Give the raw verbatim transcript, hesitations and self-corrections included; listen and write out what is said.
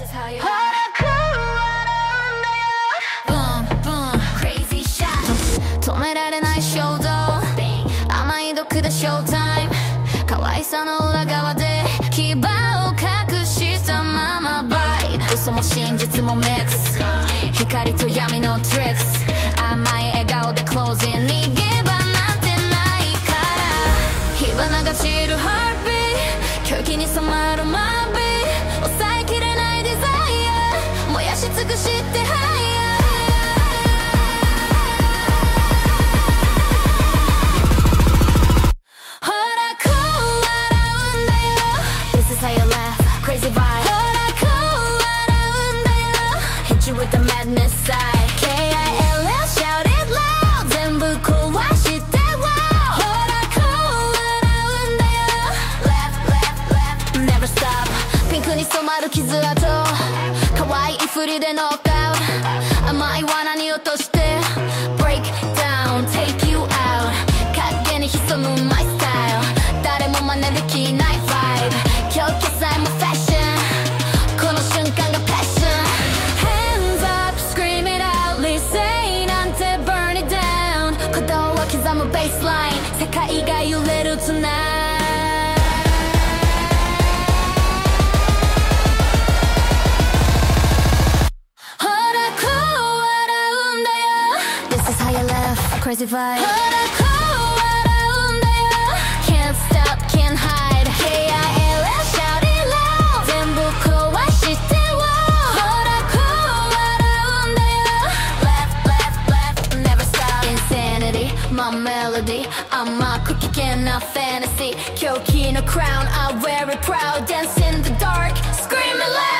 止められない衝動甘い毒でショータイム可愛さの裏側で牙を隠したままバイト嘘も真実もミックス光と闇のトリックス甘い笑顔でクローズイン逃げ場なんてないから火花が散るハートビート狂気に染まるマービー抑えきれないデザイア燃やし尽くしてハイヤーCrazy vibe ほらこう笑うんだよ Hit you with the madness side K I L L shout it loud 全部壊して Wow ほらこう笑うんだよ Left left left Never stop ピンクに染まる傷跡可愛い振りでノックアウト甘い罠に落として Break down Take you out 影に潜む My style 誰も真似できない vibe狂気さえもファッションこの瞬間がパッション Hands up, scream it out 理性なんて burn it down 鼓動を刻むベースライン世界が揺れる tonight ほらこう笑うんだよ This is how you laugh, crazy vibe ほらこう笑うんだよ Can't stop, can't hide K I L L My melody 甘く危険なファンタジー狂気のクラウン I wear it proud Dance in the dark Scream it loud